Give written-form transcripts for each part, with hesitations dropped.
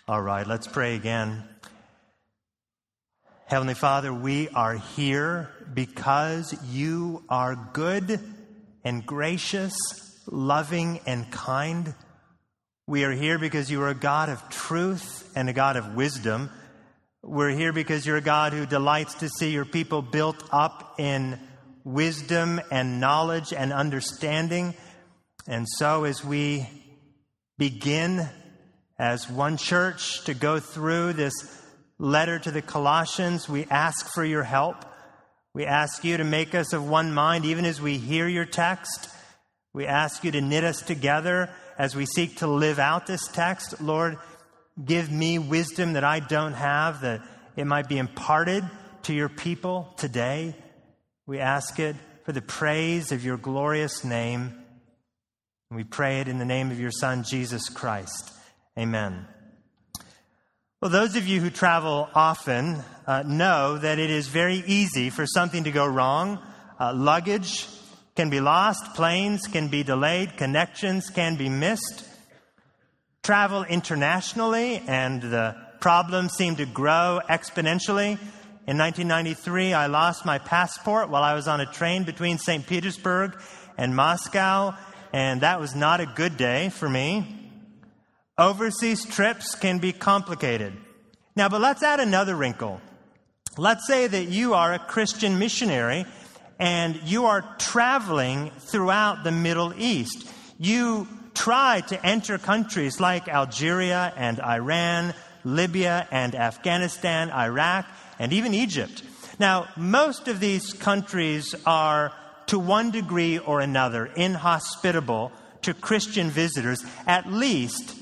All right, let's pray again. Heavenly Father, we are here because you are good and gracious, loving and kind. We are here because you are a God of truth and a God of wisdom. We're here because you're a God who delights to see your people built up in wisdom and knowledge and understanding. And so as we begin as one church to go through this letter to the Colossians, we ask for your help. We ask you to make us of one mind even as we hear your text. We ask you to knit us together as we seek to live out this text. Lord, give me wisdom that I don't have, that it might be imparted to your people today. We ask it for the praise of your glorious name. And we pray it in the name of your Son, Jesus Christ. Amen. Well, those of you who travel often know that it is very easy for something to go wrong. Luggage can be lost, planes can be delayed, connections can be missed. Travel internationally, and the problems seem to grow exponentially. In 1993, I lost my passport while I was on a train between St. Petersburg and Moscow, and that was not a good day for me. Overseas trips can be complicated. Now, but let's add another wrinkle. Let's say that you are a Christian missionary and you are traveling throughout the Middle East. You try to enter countries like Algeria and Iran, Libya and Afghanistan, Iraq, and even Egypt. Now, most of these countries are, to one degree or another, inhospitable to Christian visitors, at least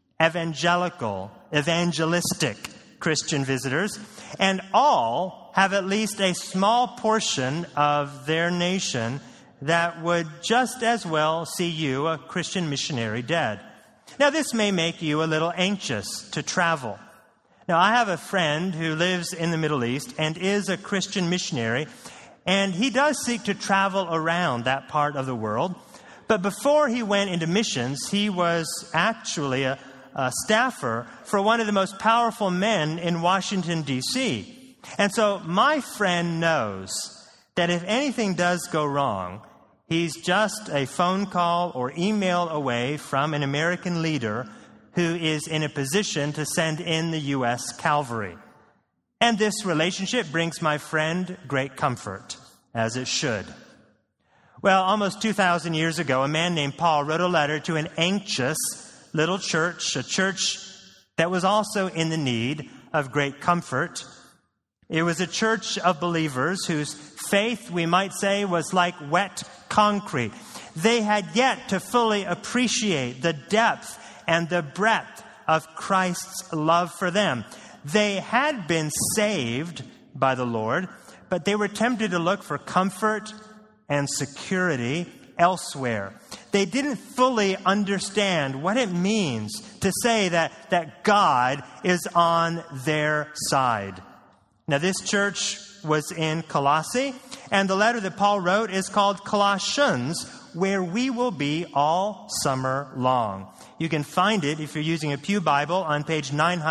evangelistic Christian visitors, and all have at least a small portion of their nation that would just as well see you, a Christian missionary, dead. Now, this may make you a little anxious to travel. Now, I have a friend who lives in the Middle East and is a Christian missionary, and he does seek to travel around that part of the world. But before he went into missions, he was actually a staffer for one of the most powerful men in Washington, D.C. And so my friend knows that if anything does go wrong, he's just a phone call or email away from an American leader who is in a position to send in the U.S. cavalry. And this relationship brings my friend great comfort, as it should. Well, almost 2,000 years ago, a man named Paul wrote a letter to an anxious little church, a church that was also in the need of great comfort. It was a church of believers whose faith, we might say, was like wet concrete. They had yet to fully appreciate the depth and the breadth of Christ's love for them. They had been saved by the Lord, but they were tempted to look for comfort and security elsewhere. They didn't fully understand what it means to say that God is on their side. Now, this church was in Colossae, and the letter that Paul wrote is called Colossians, where we will be all summer long. You can find it, if you're using a Pew Bible, on page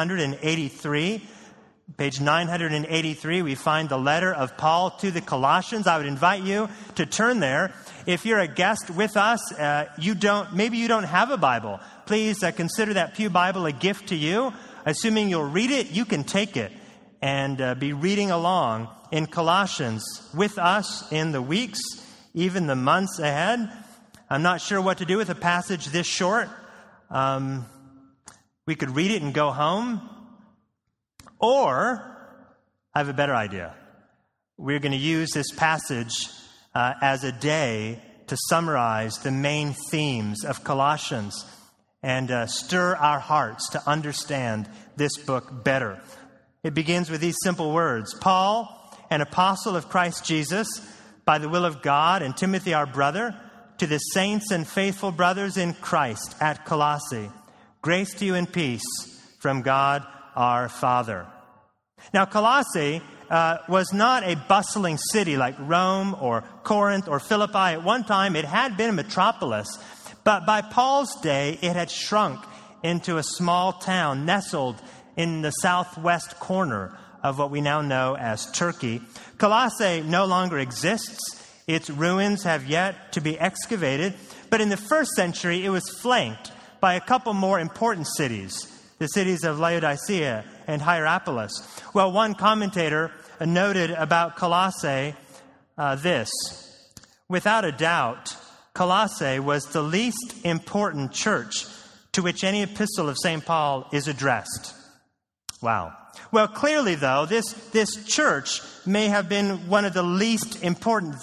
983. Page 983, we find the letter of Paul to the Colossians. I would invite you to turn there. If you're a guest with us, maybe you don't have a Bible. Please consider that Pew Bible a gift to you. Assuming you'll read it, you can take it and be reading along in Colossians with us in the weeks, even the months ahead. I'm not sure what to do with a passage this short. We could read it and go home. Or, I have a better idea. We're going to use this passage as a day to summarize the main themes of Colossians and stir our hearts to understand this book better. It begins with these simple words. Paul, an apostle of Christ Jesus, by the will of God, and Timothy, our brother, to the saints and faithful brothers in Christ at Colossae, grace to you and peace from God our Father. Now, Colossae was not a bustling city like Rome or Corinth or Philippi. At one time, it had been a metropolis, but by Paul's day, it had shrunk into a small town nestled in the southwest corner of what we now know as Turkey. Colossae no longer exists. Its ruins have yet to be excavated. But in the first century, it was flanked by a couple more important cities, the cities of Laodicea and Hierapolis. Well, one commentator noted about Colossae this: without a doubt, Colossae was the least important church to which any epistle of St. Paul is addressed. Wow. Well, clearly, though, this church may have been one of the least important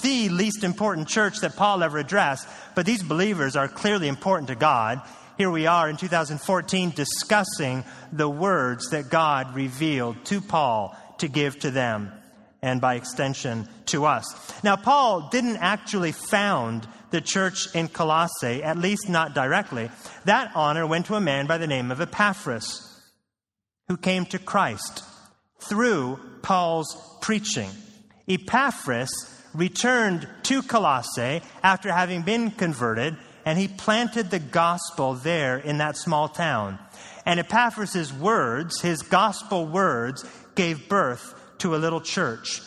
church that Paul ever addressed, but these believers are clearly important to God. Here we are in 2014 discussing the words that God revealed to Paul to give to them, and by extension to us. Now, Paul didn't actually found the church in Colossae, at least not directly. That honor went to a man by the name of Epaphras, who came to Christ through Paul's preaching. Epaphras returned to Colossae after having been converted, and he planted the gospel there in that small town. And Epaphras' words, his gospel words, gave birth to a little church.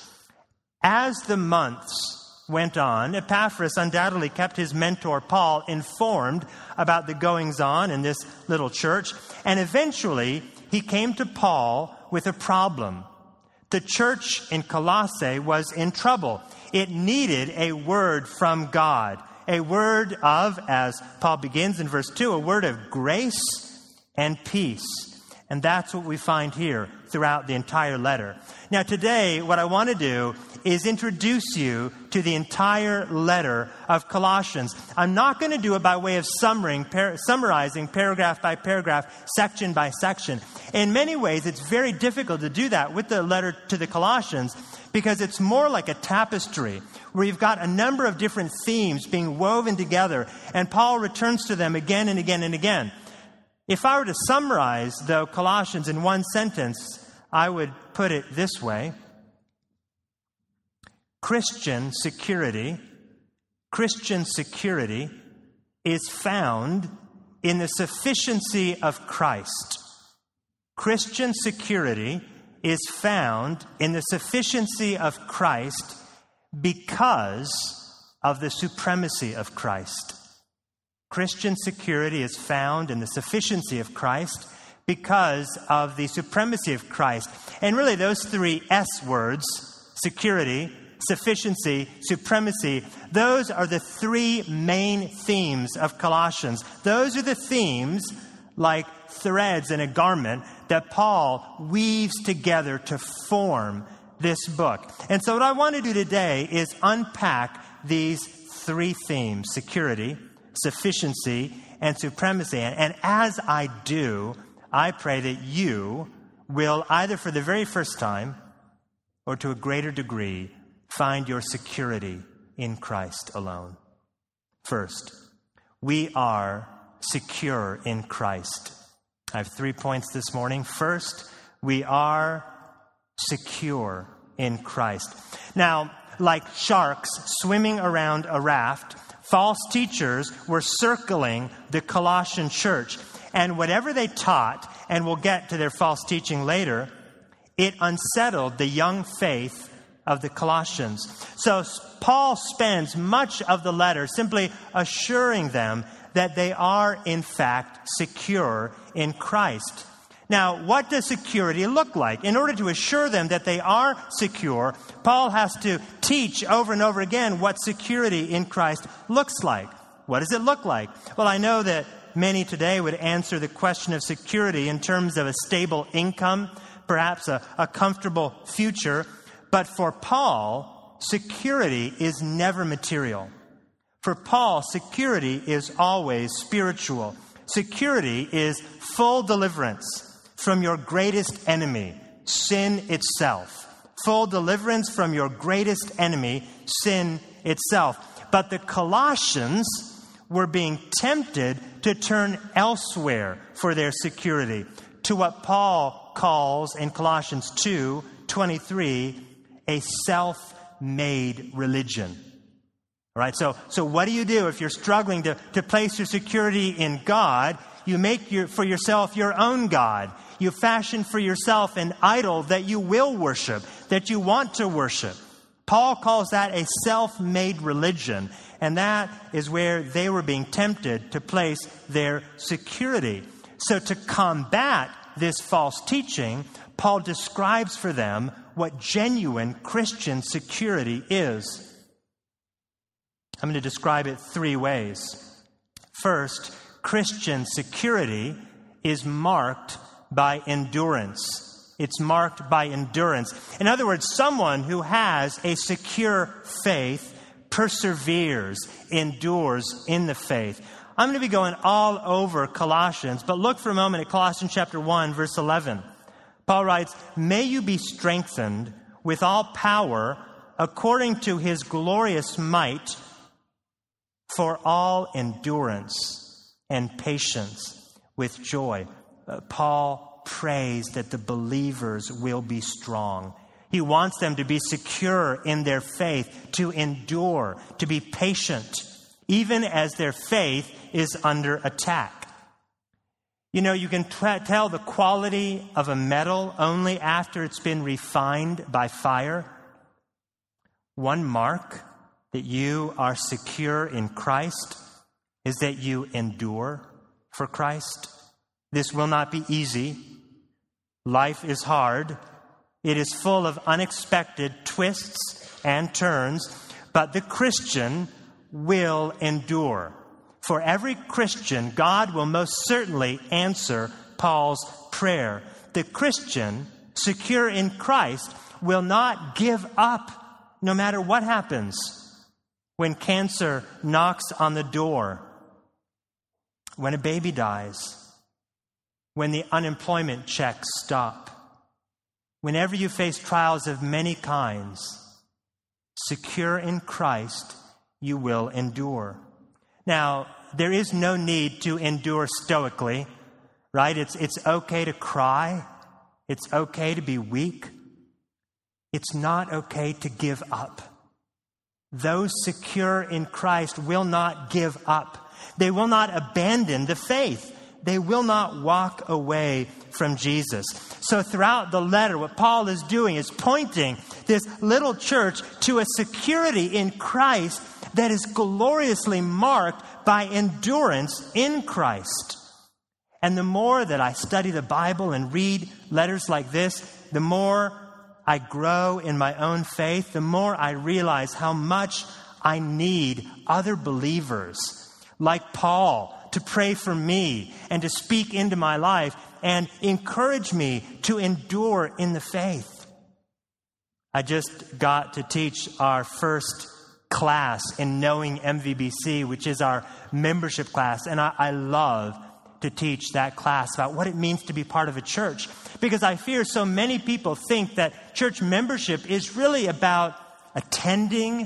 As the months went on, Epaphras undoubtedly kept his mentor Paul informed about the goings-on in this little church, and eventually he came to Paul with a problem. The church in Colossae was in trouble. It needed a word from God, a word of, as Paul begins in verse 2, a word of grace and peace. And that's what we find here throughout the entire letter. Now today, what I want to do is introduce you to the entire letter of Colossians. I'm not going to do it by way of summarizing paragraph by paragraph, section by section. In many ways, it's very difficult to do that with the letter to the Colossians because it's more like a tapestry where you've got a number of different themes being woven together, and Paul returns to them again and again and again. If I were to summarize, though, Colossians in one sentence, I would put it this way. Christian security is found in the sufficiency of Christ. Christian security is found in the sufficiency of Christ because of the supremacy of Christ. Christian security is found in the sufficiency of Christ because of the supremacy of Christ. And really those three S words, security, sufficiency, supremacy, those are the three main themes of Colossians. Those are the themes, like threads in a garment, that Paul weaves together to form this book. And so what I want to do today is unpack these three themes: security, sufficiency, and supremacy. And as I do, I pray that you will, either for the very first time or to a greater degree, find your security in Christ alone. First, we are secure in Christ. I have 3 points this morning. First, we are secure in Christ. Now, like sharks swimming around a raft, false teachers were circling the Colossian church. And whatever they taught, and we'll get to their false teaching later, it unsettled the young faith of the Colossians. So Paul spends much of the letter simply assuring them that they are, in fact, secure in Christ. Now, what does security look like? In order to assure them that they are secure, Paul has to teach over and over again what security in Christ looks like. What does it look like? Well, I know that many today would answer the question of security in terms of a stable income, perhaps a comfortable future. But for Paul, security is never material. For Paul, security is always spiritual. Security is full deliverance from your greatest enemy, sin itself. Full deliverance from your greatest enemy, sin itself. But the Colossians were being tempted to turn elsewhere for their security, to what Paul calls in Colossians 2:23 a self-made religion. All right, so what do you do if you're struggling to place your security in God? You make for yourself your own God. You fashion for yourself an idol that you will worship, that you want to worship. Paul calls that a self-made religion, and that is where they were being tempted to place their security. So to combat this false teaching, Paul describes for them what genuine Christian security is. I'm going to describe it 3 ways. First, Christian security is marked by endurance. It's marked by endurance. In other words, someone who has a secure faith perseveres, endures in the faith. I'm going to be going all over Colossians, but look for a moment at Colossians chapter 1, verse 11. Paul writes, "May you be strengthened with all power according to his glorious might for all endurance and patience with joy." Paul prays that the believers will be strong. He wants them to be secure in their faith, to endure, to be patient, even as their faith is under attack. You know, you can tell the quality of a metal only after it's been refined by fire. One mark that you are secure in Christ is that you endure for Christ. This will not be easy. Life is hard. It is full of unexpected twists and turns, but the Christian will endure. For every Christian, God will most certainly answer Paul's prayer. The Christian, secure in Christ, will not give up no matter what happens. When cancer knocks on the door, when a baby dies, when the unemployment checks stop, whenever you face trials of many kinds, secure in Christ, you will endure. Now, there is no need to endure stoically, right? It's okay to cry. It's okay to be weak. It's not okay to give up. Those secure in Christ will not give up. They will not abandon the faith. They will not walk away from Jesus. So throughout the letter, what Paul is doing is pointing this little church to a security in Christ that is gloriously marked by endurance in Christ. And the more that I study the Bible and read letters like this, the more I grow in my own faith, the more I realize how much I need other believers like Paul to pray for me and to speak into my life and encourage me to endure in the faith. I just got to teach our first class in Knowing MVBC, which is our membership class, and I love to teach that class about what it means to be part of a church, because I fear so many people think that church membership is really about attending,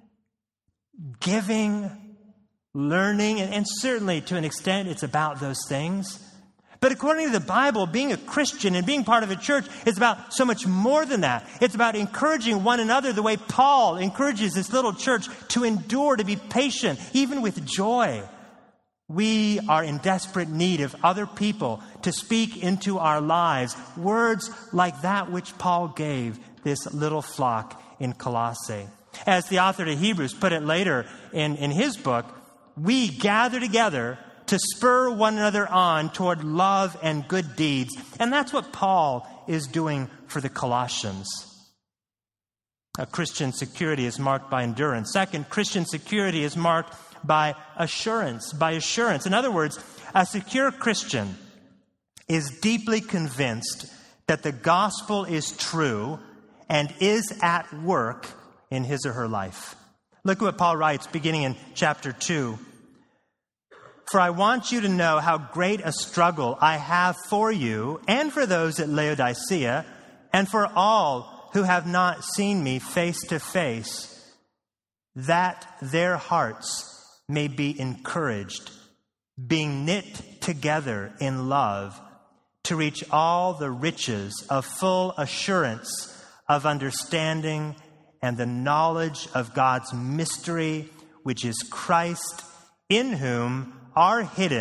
giving, learning, and certainly to an extent it's about those things. But according to the Bible, being a Christian and being part of a church is about so much more than that. It's about encouraging one another the way Paul encourages this little church to endure, to be patient, even with joy. We are in desperate need of other people to speak into our lives words like that which Paul gave this little flock in Colossae. As the author to Hebrews put it later in his book, we gather together to spur one another on toward love and good deeds. And that's what Paul is doing for the Colossians. A Christian security is marked by endurance. Second, Christian security is marked by assurance. In other words, a secure Christian is deeply convinced that the gospel is true and is at work in his or her life. Look at what Paul writes beginning in chapter 2. "For I want you to know how great a struggle I have for you and for those at Laodicea and for all who have not seen me face to face, that their hearts may be encouraged, being knit together in love, to reach all the riches of full assurance of understanding and the knowledge of God's mystery, which is Christ, in whom are hidden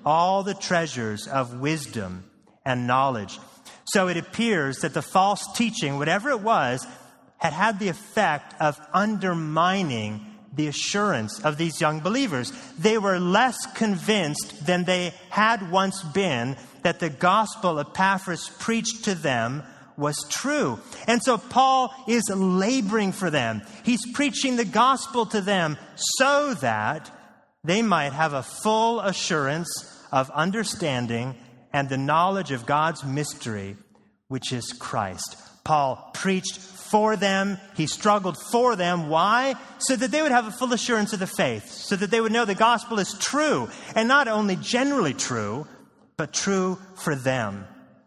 all the treasures of wisdom and knowledge. So it appears that the false teaching, whatever it was, had the effect of undermining the assurance of these young believers. They were less convinced than they had once been that the gospel Epaphras preached to them was true. And so Paul is laboring for them. He's preaching the gospel to them so that they might have a full assurance of understanding and the knowledge of God's mystery, which is Christ. Paul preached for them. He struggled for them. Why? So that they would have a full assurance of the faith, so that they would know the gospel is true, and not only generally true, but true for them.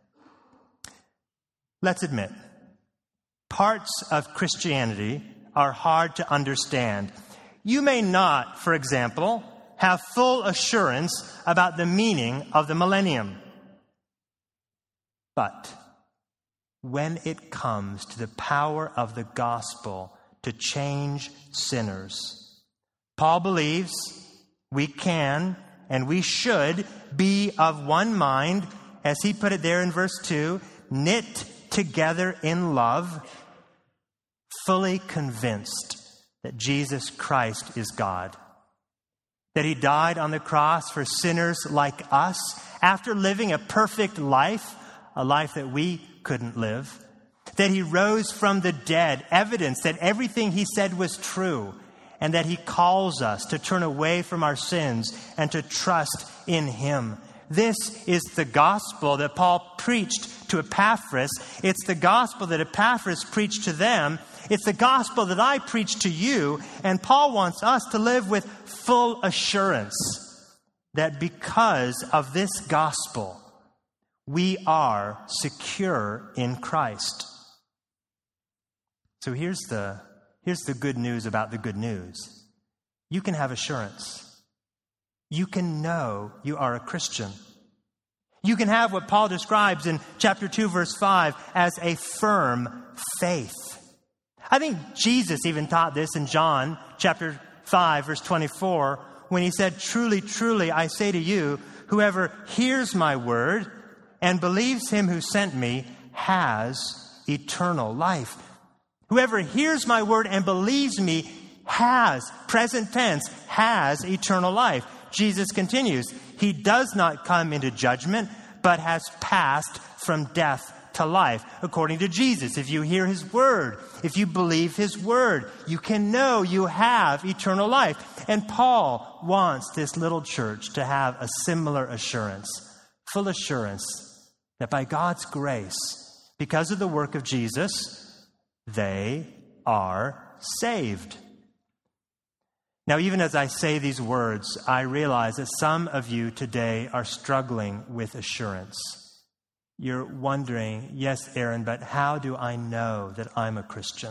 Let's admit, parts of Christianity are hard to understand. You may not, for example, have full assurance about the meaning of the millennium. But when it comes to the power of the gospel to change sinners, Paul believes we can and we should be of one mind, as he put it there in verse 2, knit together in love, fully convinced that Jesus Christ is God, that he died on the cross for sinners like us after living a perfect life, a life that we couldn't live, that he rose from the dead, evidence that everything he said was true, and that he calls us to turn away from our sins and to trust in him. This is the gospel that Paul preached to Epaphras. It's the gospel that Epaphras preached to them. It's the gospel that I preach to you. And Paul wants us to live with full assurance that because of this gospel, we are secure in Christ. So here's the good news about the good news. You can have assurance. You can know you are a Christian. You can have what Paul describes in chapter 2, verse 5 as a firm faith. I think Jesus even taught this in John chapter 5, verse 24, when he said, "Truly, truly, I say to you, whoever hears my word and believes him who sent me has eternal life." Whoever hears my word and believes me has, present tense, has eternal life. Jesus continues, he does not come into judgment, but has passed from death to life. According to Jesus, if you hear his word, if you believe his word, you can know you have eternal life. And Paul wants this little church to have a similar assurance, full assurance that by God's grace, because of the work of Jesus, they are saved. Now, even as I say these words, I realize that some of you today are struggling with assurance. You're wondering, yes, Aaron, but how do I know that I'm a Christian?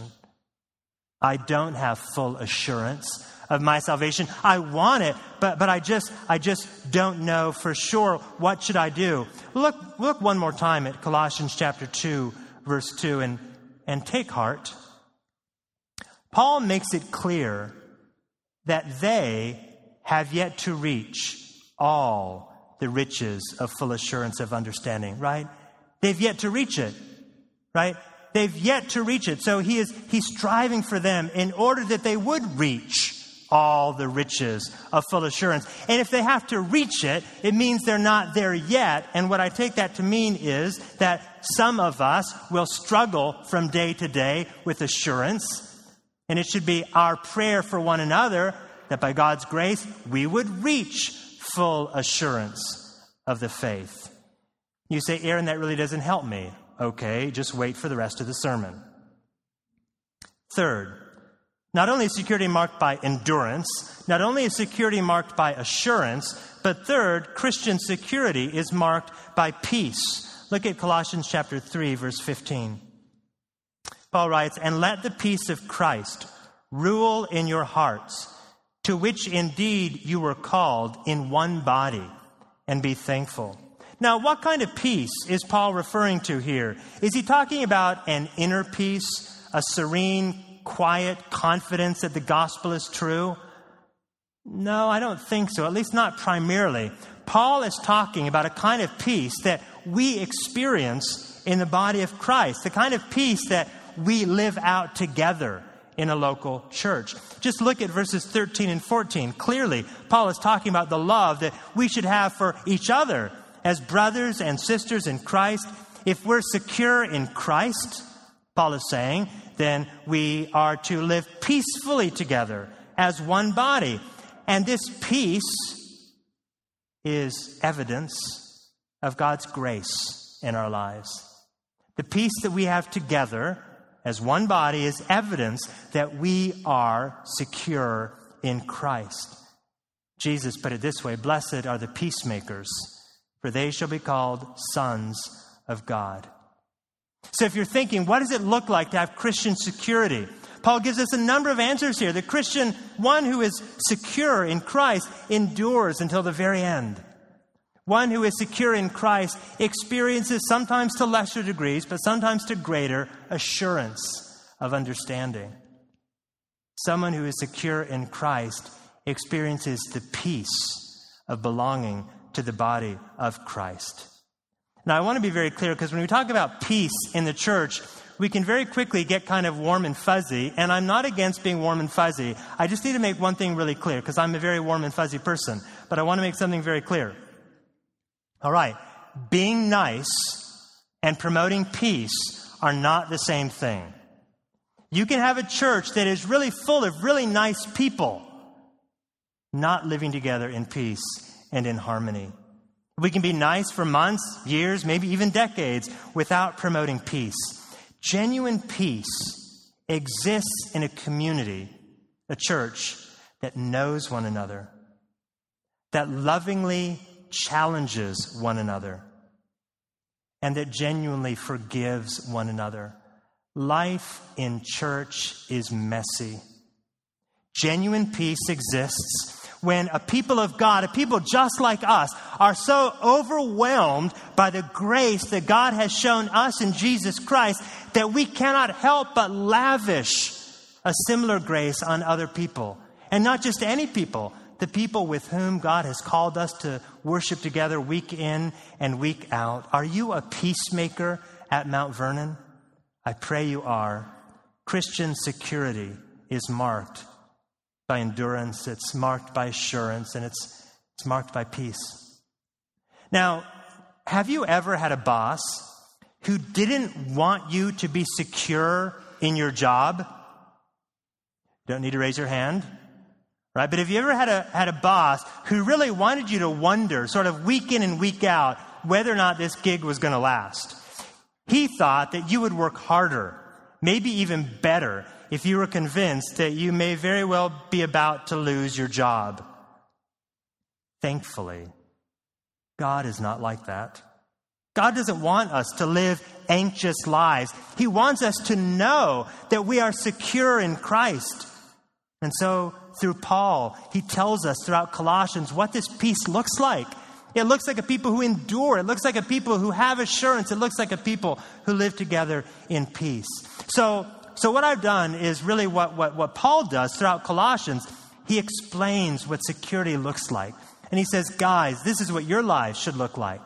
I don't have full assurance of my salvation. I want it, but I just don't know for sure. What should I do? Look one more time at Colossians chapter 2, verse 2, and take heart. Paul makes it clear that they have yet to reach all the riches of full assurance of understanding, right? They've yet to reach it, right? They've yet to reach it. So he's striving for them in order that they would reach all the riches of full assurance. And if they have to reach it, it means they're not there yet. And what I take that to mean is that some of us will struggle from day to day with assurance. And it should be our prayer for one another that by God's grace, we would reach full assurance of the faith. You say, Aaron, that really doesn't help me. Okay, just wait for the rest of the sermon. Third, not only is security marked by endurance, not only is security marked by assurance, but third, Christian security is marked by peace. Look at Colossians chapter 3, verse 15. Paul writes, "And let the peace of Christ rule in your hearts, to which indeed you were called in one body, and be thankful." Now, what kind of peace is Paul referring to here? Is he talking about an inner peace, a serene, quiet confidence that the gospel is true? No, I don't think so, at least not primarily. Paul is talking about a kind of peace that we experience in the body of Christ, the kind of peace that we live out together in a local church. Just look at verses 13 and 14. Clearly, Paul is talking about the love that we should have for each other as brothers and sisters in Christ. If we're secure in Christ, Paul is saying, then we are to live peacefully together as one body. And this peace is evidence of God's grace in our lives. The peace that we have together as one body is evidence that we are secure in Christ. Jesus put it this way, "Blessed are the peacemakers, for they shall be called sons of God." So if you're thinking, what does it look like to have Christian security? Paul gives us a number of answers here. The Christian, one who is secure in Christ, endures until the very end. One who is secure in Christ experiences, sometimes to lesser degrees, but sometimes to greater assurance of understanding. Someone who is secure in Christ experiences the peace of belonging to the body of Christ. Now, I want to be very clear, because when we talk about peace in the church, we can very quickly get kind of warm and fuzzy, and I'm not against being warm and fuzzy. I just need to make one thing really clear, because I'm a very warm and fuzzy person, but I want to make something very clear. All right, being nice and promoting peace are not the same thing. You can have a church that is really full of really nice people, not living together in peace and in harmony. We can be nice for months, years, maybe even decades without promoting peace. Genuine peace exists in a community, a church that knows one another, that lovingly challenges one another, and that genuinely forgives one another. Life in church is messy. Genuine peace exists when a people of God, a people just like us, are so overwhelmed by the grace that God has shown us in Jesus Christ that we cannot help but lavish a similar grace on other people. And not just any people, the people with whom God has called us to worship together week in and week out. Are you a peacemaker at Mount Vernon? I pray you are. Christian security is marked by endurance, it's marked by assurance, and it's marked by peace. Now, have you ever had a boss who didn't want you to be secure in your job? Don't need to raise your hand, right? But have you ever had a boss who really wanted you to wonder, sort of week in and week out, whether or not this gig was going to last? He thought that you would work harder, maybe even better, if you were convinced that you may very well be about to lose your job. Thankfully, God is not like that. God doesn't want us to live anxious lives. He wants us to know that we are secure in Christ. And so, through Paul, he tells us throughout Colossians what this peace looks like. It looks like a people who endure. It looks like a people who have assurance. It looks like a people who live together in peace. So what I've done is really what Paul does throughout Colossians. He explains what security looks like. And he says, guys, this is what your lives should look like.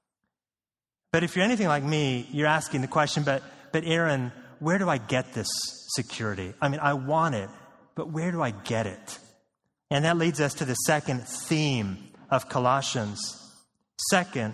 But if you're anything like me, you're asking the question, but Aaron, where do I get this security? I mean, I want it, but where do I get it? And that leads us to the second theme of Colossians. Second,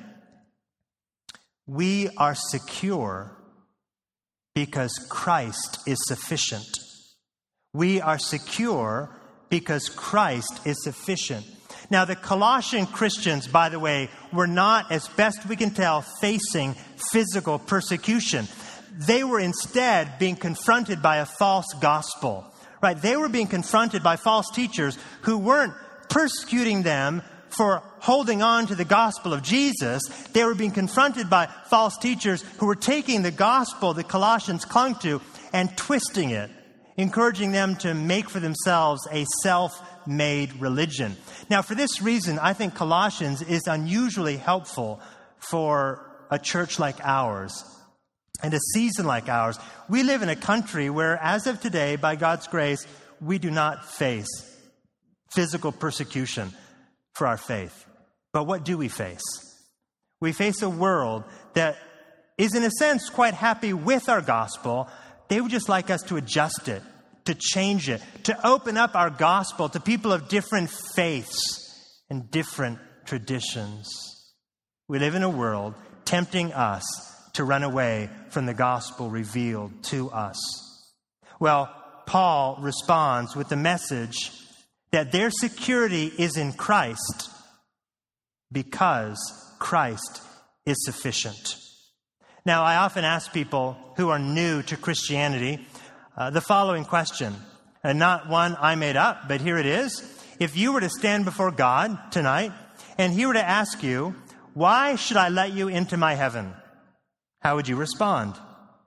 we are secure because Christ is sufficient. We are secure because Christ is sufficient. Now, the Colossian Christians, by the way, were not, as best we can tell, facing physical persecution. They were instead being confronted by a false gospel, right? They were being confronted by false teachers who weren't persecuting them for holding on to the gospel of Jesus. They were being confronted by false teachers who were taking the gospel that Colossians clung to and twisting it, encouraging them to make for themselves a self-made religion. Now, for this reason, I think Colossians is unusually helpful for a church like ours and a season like ours. We live in a country where, as of today, by God's grace, we do not face physical persecution for our faith. But what do we face? We face a world that is, in a sense, quite happy with our gospel. They would just like us to adjust it, to change it, to open up our gospel to people of different faiths and different traditions. We live in a world tempting us to run away from the gospel revealed to us. Well, Paul responds with the message that their security is in Christ because Christ is sufficient. Now, I often ask people who are new to Christianity the following question, and not one I made up, but here it is. If you were to stand before God tonight and he were to ask you, why should I let you into my heaven? How would you respond?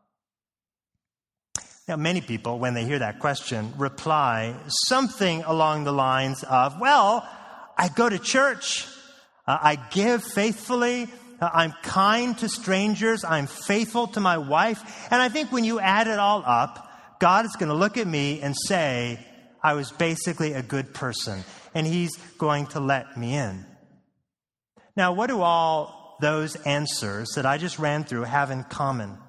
Now, many people, when they hear that question, reply something along the lines of, well, I go to church, I give faithfully, I'm kind to strangers, I'm faithful to my wife, and I think when you add it all up, God is going to look at me and say, I was basically a good person, and he's going to let me in. Now, what do all those answers that I just ran through have in common?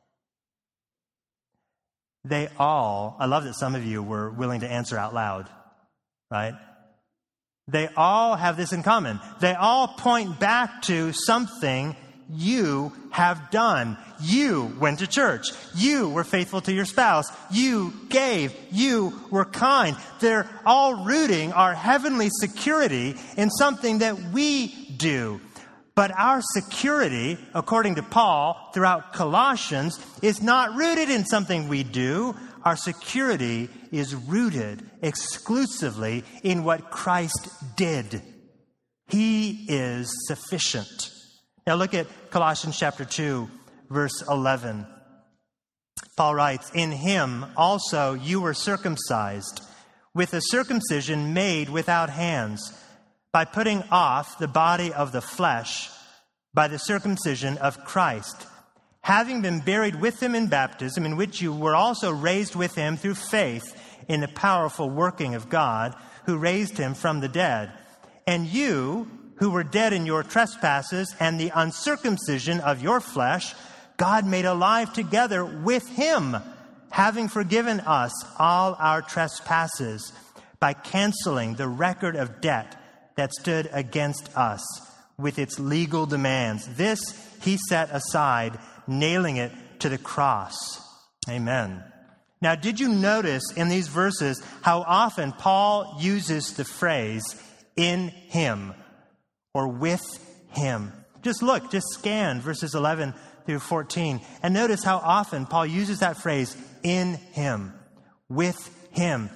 They all, I love that some of you were willing to answer out loud, right? They all have this in common. They all point back to something you have done. You went to church. You were faithful to your spouse. You gave. You were kind. They're all rooting our heavenly security in something that we do. But our security, according to Paul, throughout Colossians, is not rooted in something we do. Our security is rooted exclusively in what Christ did. He is sufficient. Now look at Colossians chapter 2, verse 11. Paul writes, in him also you were circumcised, with a circumcision made without hands, by putting off the body of the flesh by the circumcision of Christ, having been buried with him in baptism, in which you were also raised with him through faith in the powerful working of God, who raised him from the dead. And you, who were dead in your trespasses and the uncircumcision of your flesh, God made alive together with him, having forgiven us all our trespasses by canceling the record of debt that stood against us with its legal demands. This he set aside, nailing it to the cross. Amen. Now, did you notice in these verses how often Paul uses the phrase in him or with him? Just look, just scan verses 11 through 14 and notice how often Paul uses that phrase in him, with him.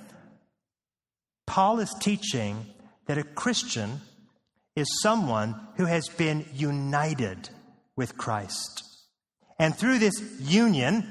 Paul is teaching that a Christian is someone who has been united with Christ. And through this union,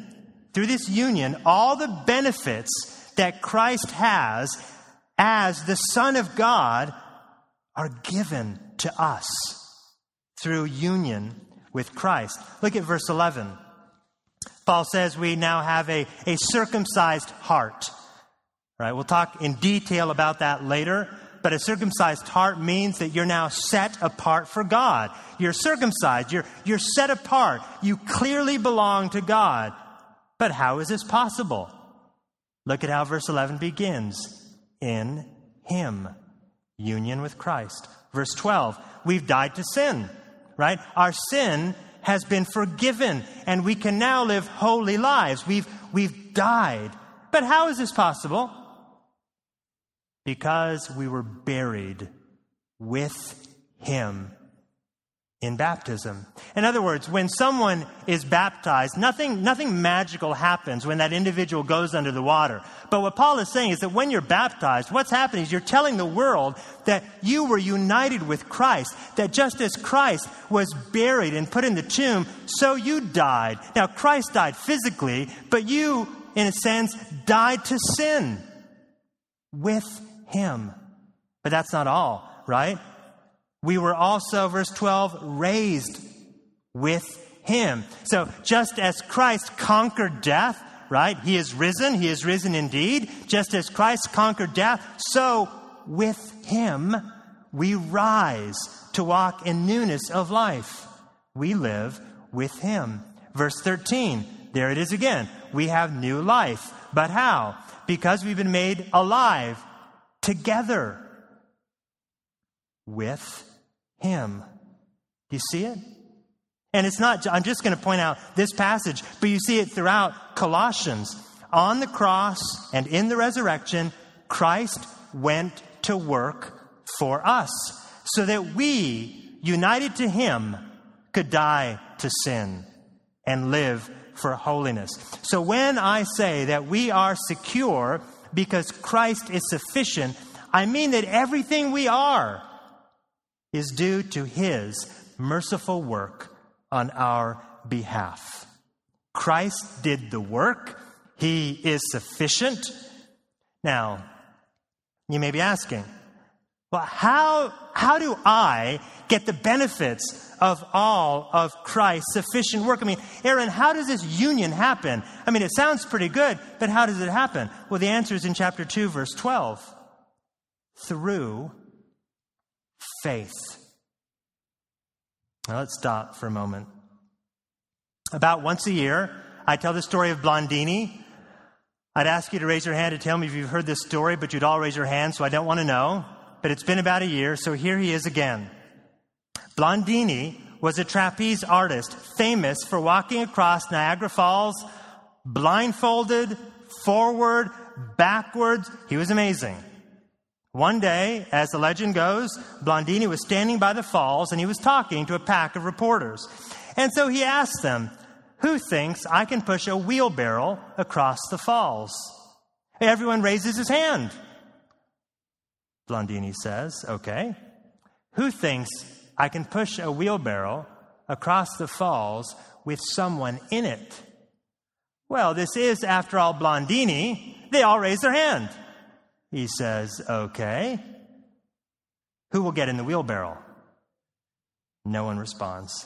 all the benefits that Christ has as the Son of God are given to us through union with Christ. Look at verse 11. Paul says we now have a circumcised heart. Right? We'll talk in detail about that later. But a circumcised heart means that you're now set apart for God. You're circumcised. You're set apart. You clearly belong to God. But how is this possible? Look at how verse 11 begins. In him. Union with Christ. Verse 12. We've died to sin. Right? Our sin has been forgiven. And we can now live holy lives. We've died. But how is this possible? Because we were buried with him in baptism. In other words, when someone is baptized, nothing magical happens when that individual goes under the water. But what Paul is saying is that when you're baptized, what's happening is you're telling the world that you were united with Christ, that just as Christ was buried and put in the tomb, so you died. Now, Christ died physically, but you, in a sense, died to sin with him. But that's not all, right? We were also, verse 12, raised with him. So just as Christ conquered death, right? He is risen indeed. Just as Christ conquered death, so with him we rise to walk in newness of life. We live with him. Verse 13, there it is again. We have new life. But how? Because we've been made alive together with him. Do you see it? And it's not, I'm just going to point out this passage, but you see it throughout Colossians. On the cross and in the resurrection, Christ went to work for us so that we, united to him, could die to sin and live for holiness. So when I say that we are secure because Christ is sufficient, I mean that everything we are is due to his merciful work on our behalf. Christ did the work. He is sufficient. Now, you may be asking, well, how do I get the benefits of all of Christ's sufficient work? I mean, Aaron, how does this union happen? I mean, it sounds pretty good, but how does it happen? Well, the answer is in chapter 2, verse 12. Through faith. Now, let's stop for a moment. About once a year, I tell the story of Blandini. I'd ask you to raise your hand to tell me if you've heard this story, but you'd all raise your hand, so I don't want to know. But it's been about a year, so here he is again. Blandini was a trapeze artist, famous for walking across Niagara Falls, blindfolded, forward, backwards. He was amazing. One day, as the legend goes, Blandini was standing by the falls and he was talking to a pack of reporters. And so he asked them, who thinks I can push a wheelbarrow across the falls? Everyone raises his hand. Blandini says, okay. Who thinks I can push a wheelbarrow across the falls with someone in it? Well, this is, after all, Blandini. They all raise their hand. He says, okay. Who will get in the wheelbarrow? No one responds.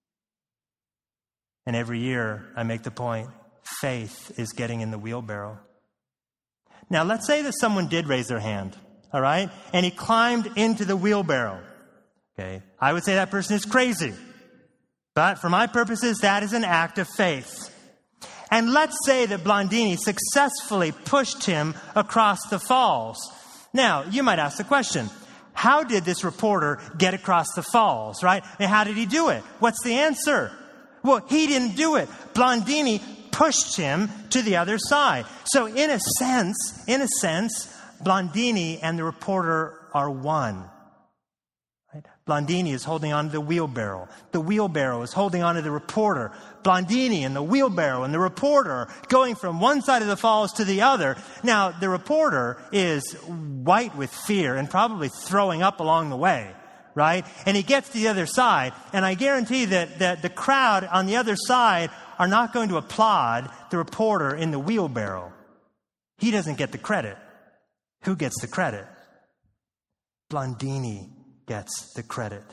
And every year I make the point, faith is getting in the wheelbarrow. Now, let's say that someone did raise their hand, all right? And he climbed into the wheelbarrow. Okay, I would say that person is crazy. But for my purposes, that is an act of faith. And let's say that Blandini successfully pushed him across the falls. Now, you might ask the question, how did this reporter get across the falls, right? And how did he do it? What's the answer? Well, he didn't do it. Blandini pushed him to the other side. So in a sense, Blandini and the reporter are one. Right? Blandini is holding on to the wheelbarrow. The wheelbarrow is holding on to the reporter. Blandini and the wheelbarrow and the reporter going from one side of the falls to the other. Now, the reporter is white with fear and probably throwing up along the way, right? And he gets to the other side, and I guarantee that the crowd on the other side are not going to applaud the reporter in the wheelbarrow. He doesn't get the credit. Who gets the credit? Blandini gets the credit.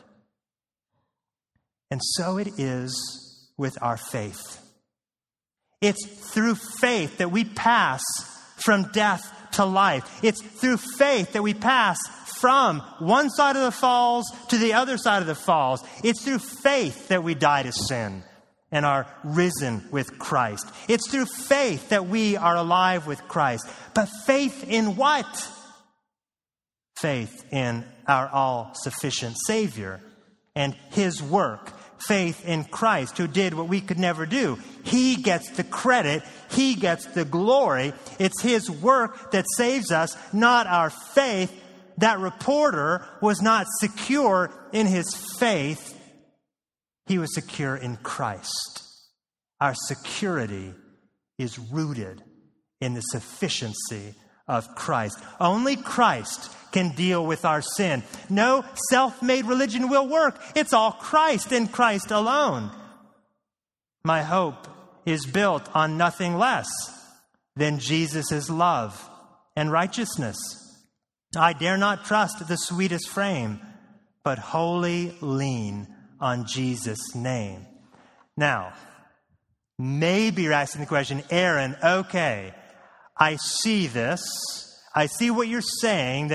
And so it is with our faith. It's through faith that we pass from death to life. It's through faith that we pass from one side of the falls to the other side of the falls. It's through faith that we die to sin and are risen with Christ. It's through faith that we are alive with Christ. But faith in what? Faith in our all-sufficient Savior and his work. Faith in Christ, who did what we could never do. He gets the credit. He gets the glory. It's his work that saves us, not our faith. That reporter was not secure in his faith. He was secure in Christ. Our security is rooted in the sufficiency of Christ. Only Christ can deal with our sin. No self-made religion will work. It's all Christ and Christ alone. My hope is built on nothing less than Jesus' love and righteousness. I dare not trust the sweetest frame, but wholly lean on Jesus' name. Now, maybe you're asking the question, Aaron, okay, I see this. I see what you're saying, that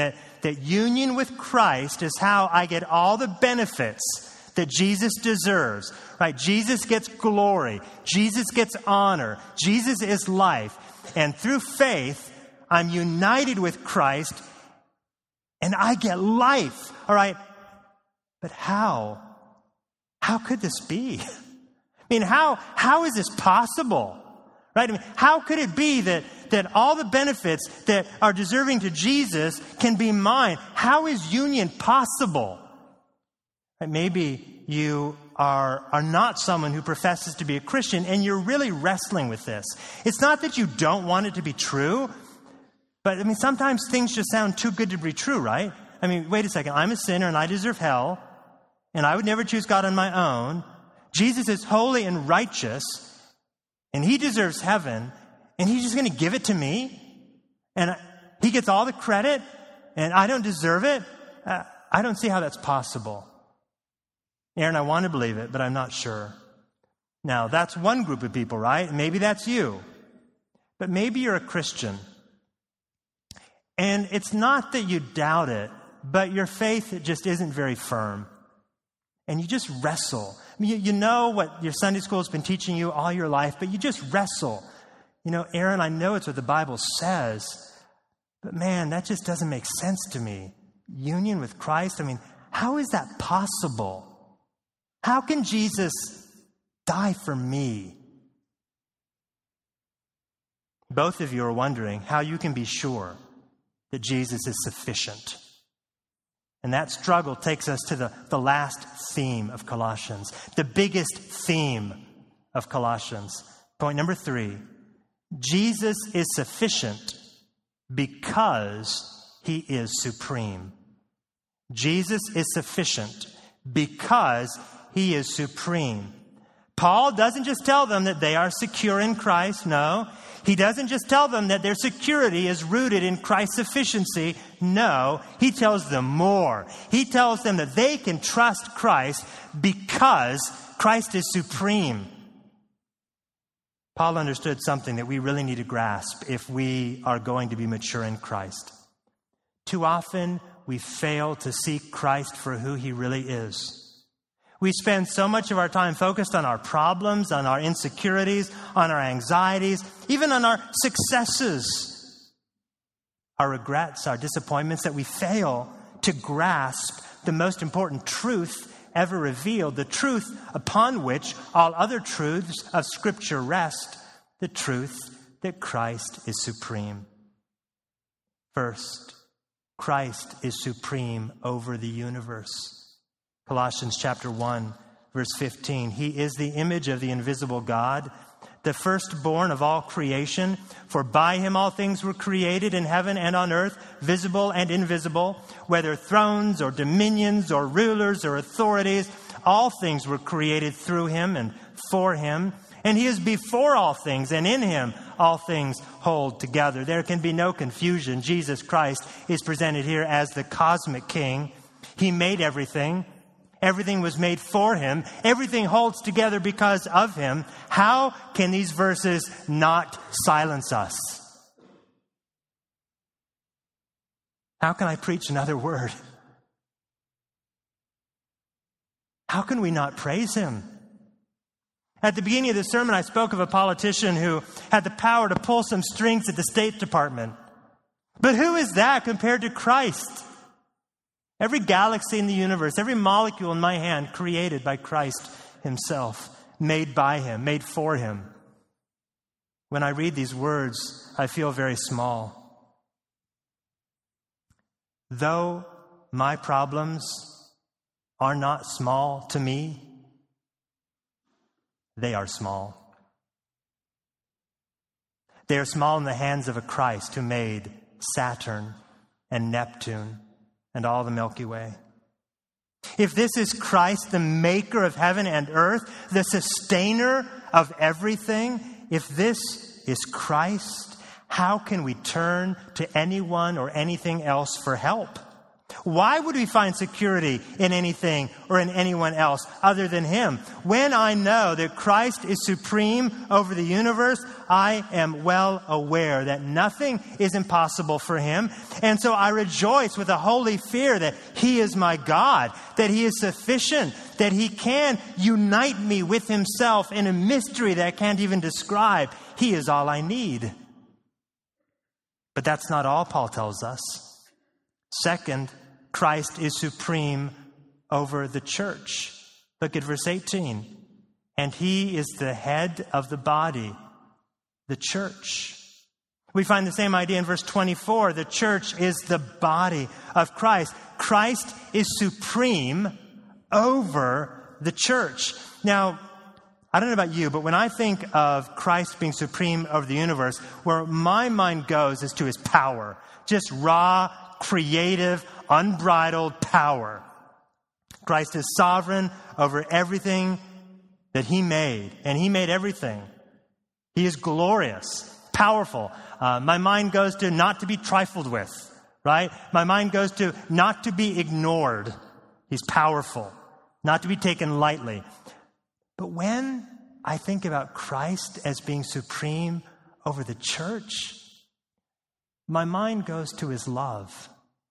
that union with Christ is how I get all the benefits that Jesus deserves, right? Jesus gets glory. Jesus gets honor. Jesus is life. And through faith, I'm united with Christ and I get life, all right? But how? How could this be? I mean, how is this possible? Right? I mean, how could it be that all the benefits that are deserving to Jesus can be mine? How is union possible? Right? Maybe you are not someone who professes to be a Christian and you're really wrestling with this. It's not that you don't want it to be true, but I mean, sometimes things just sound too good to be true, right? I mean, wait a second. I'm a sinner and I deserve hell, and I would never choose God on my own. Jesus is holy and righteous, and he deserves heaven, and he's just going to give it to me, and he gets all the credit, and I don't deserve it. I don't see how that's possible. Aaron, I want to believe it, but I'm not sure. Now, that's one group of people, right? Maybe that's you. But maybe you're a Christian. And it's not that you doubt it, but your faith just isn't very firm. And you just wrestle. I mean, you know what your Sunday school has been teaching you all your life, but you just wrestle. You know, Aaron, I know it's what the Bible says, but man, that just doesn't make sense to me. Union with Christ, I mean, how is that possible? How can Jesus die for me? Both of you are wondering how you can be sure that Jesus is sufficient. And that struggle takes us to the last theme of Colossians, the biggest theme of Colossians. Point number 3, Jesus is sufficient because he is supreme. Jesus is sufficient because he is supreme. Paul doesn't just tell them that they are secure in Christ. No. He doesn't just tell them that their security is rooted in Christ's sufficiency. No. He tells them more. He tells them that they can trust Christ because Christ is supreme. Paul understood something that we really need to grasp if we are going to be mature in Christ. Too often, we fail to see Christ for who he really is. We spend so much of our time focused on our problems, on our insecurities, on our anxieties, even on our successes, our regrets, our disappointments, that we fail to grasp the most important truth ever revealed, the truth upon which all other truths of Scripture rest, the truth that Christ is supreme. First, Christ is supreme over the universe. Colossians chapter 1, verse 15. He is the image of the invisible God, the firstborn of all creation. For by him all things were created in heaven and on earth, visible and invisible, whether thrones or dominions or rulers or authorities. All things were created through him and for him. And he is before all things, and in him all things hold together. There can be no confusion. Jesus Christ is presented here as the cosmic king. He made everything. Everything was made for him. Everything holds together because of him. How can these verses not silence us? How can I preach another word? How can we not praise him? At the beginning of the sermon, I spoke of a politician who had the power to pull some strings at the State Department. But who is that compared to Christ? Every galaxy in the universe, every molecule in my hand, created by Christ himself, made by him, made for him. When I read these words, I feel very small. Though my problems are not small to me, they are small. They are small in the hands of a Christ who made Saturn and Neptune and all the Milky Way. If this is Christ, the maker of heaven and earth, the sustainer of everything, if this is Christ, how can we turn to anyone or anything else for help? Why would we find security in anything or in anyone else other than Him? When I know that Christ is supreme over the universe, I am well aware that nothing is impossible for Him. And so I rejoice with a holy fear that He is my God, that He is sufficient, that He can unite me with Himself in a mystery that I can't even describe. He is all I need. But that's not all Paul tells us. Second, Christ is supreme over the church. Look at verse 18. And He is the head of the body, the church. We find the same idea in verse 24. The church is the body of Christ. Christ is supreme over the church. Now, I don't know about you, but when I think of Christ being supreme over the universe, where my mind goes is to His power. Just raw, creative, unbridled power. Christ is sovereign over everything that He made, and He made everything. He is glorious, powerful. My mind goes to not to be trifled with, right? My mind goes to not to be ignored. He's powerful, not to be taken lightly. But when I think about Christ as being supreme over the church, my mind goes to His love.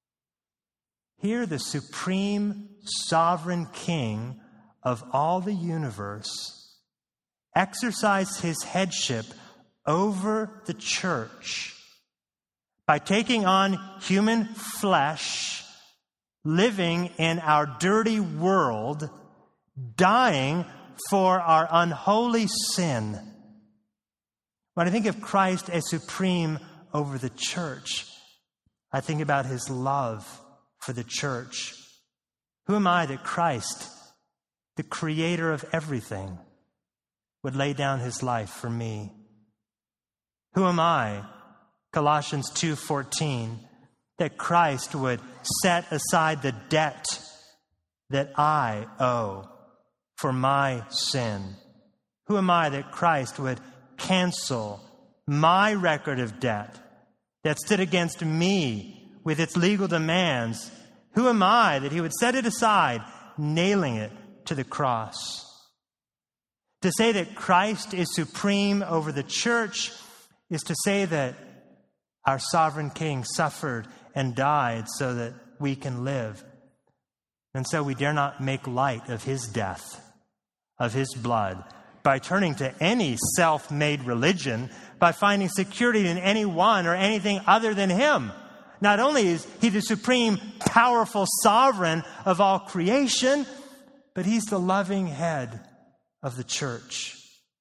Here, the supreme sovereign King of all the universe exercised His headship over the church by taking on human flesh, living in our dirty world, dying for our unholy sin. When I think of Christ as supreme over the church, I think about His love for the church. Who am I that Christ, the creator of everything, would lay down His life for me? Who am I, Colossians 2:14, that Christ would set aside the debt that I owe for my sin? Who am I that Christ would cancel my record of debt that stood against me with its legal demands? Who am I that He would set it aside, nailing it to the cross? To say that Christ is supreme over the church is to say that our sovereign King suffered and died so that we can live. And so we dare not make light of His death, of His blood, by turning to any self-made religion, by finding security in anyone or anything other than Him. Not only is He the supreme, powerful sovereign of all creation, but He's the loving head of the church.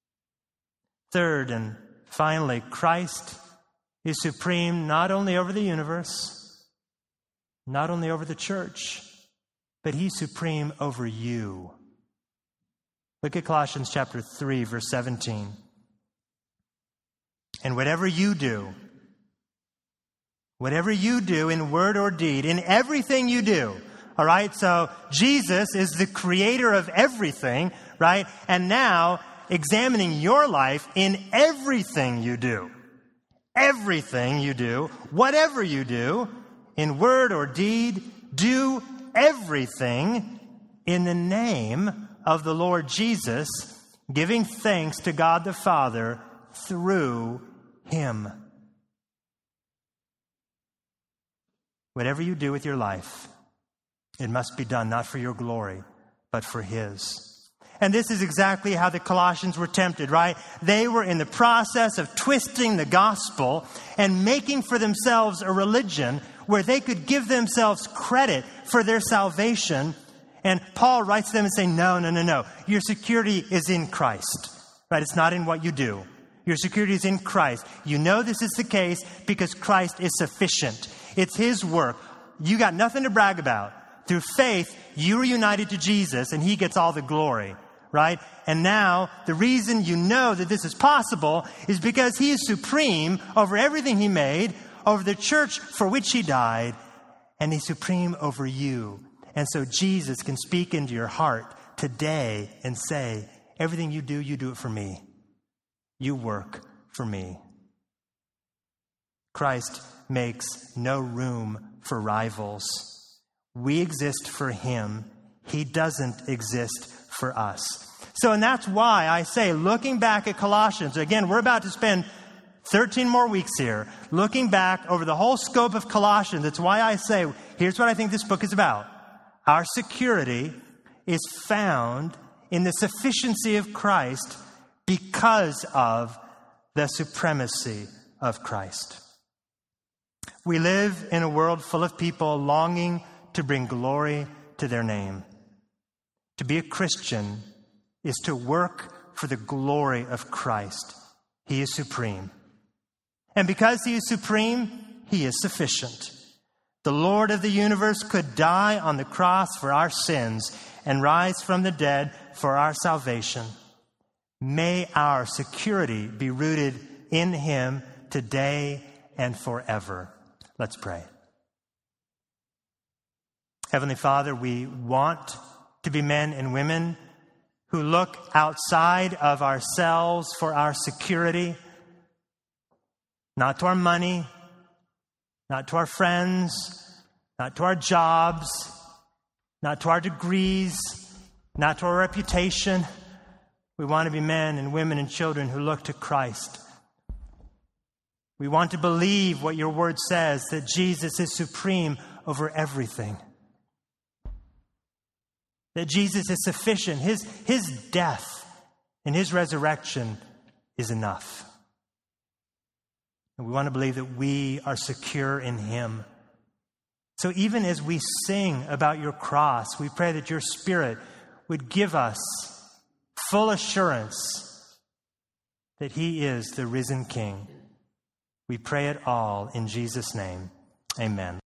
Third and finally, Christ is supreme not only over the universe, not only over the church, but He's supreme over you. Look at Colossians chapter 3, verse 17. And whatever you do in word or deed, in everything you do, all right? So Jesus is the creator of everything, right? And now examining your life in everything you do. Everything you do, whatever you do, in word or deed, do everything in the name of the Lord Jesus, giving thanks to God the Father through Him. Whatever you do with your life, it must be done not for your glory, but for His. And this is exactly how the Colossians were tempted, right? They were in the process of twisting the gospel and making for themselves a religion where they could give themselves credit for their salvation. And Paul writes to them and saying, no. Your security is in Christ, right? It's not in what you do. Your security is in Christ. You know this is the case because Christ is sufficient. It's His work. You got nothing to brag about. Through faith, you are united to Jesus and He gets all the glory, right? And now the reason you know that this is possible is because He is supreme over everything He made, over the church for which He died, and He's supreme over you. And so Jesus can speak into your heart today and say, everything you do it for me. You work for me. Christ makes no room for rivals. We exist for him. He doesn't exist for us. So, and that's why I say, looking back at Colossians, again, we're about to spend 13 more weeks here, looking back over the whole scope of Colossians. That's why I say, here's what I think this book is about. Our security is found in the sufficiency of Christ because of the supremacy of Christ. We live in a world full of people longing to bring glory to their name. To be a Christian is to work for the glory of Christ. He is supreme. And because he is supreme, he is sufficient. The Lord of the universe could die on the cross for our sins and rise from the dead for our salvation. May our security be rooted in him today and forever. Let's pray. Heavenly Father, we want to be men and women who look outside of ourselves for our security, not to our money, not to our friends, not to our jobs, not to our degrees, not to our reputation. We want to be men and women and children who look to Christ. We want to believe what your word says, that Jesus is supreme over everything. That Jesus is sufficient. His death and his resurrection is enough. And we want to believe that we are secure in him. So even as we sing about your cross, we pray that your Spirit would give us full assurance that he is the risen King. We pray it all in Jesus' name. Amen.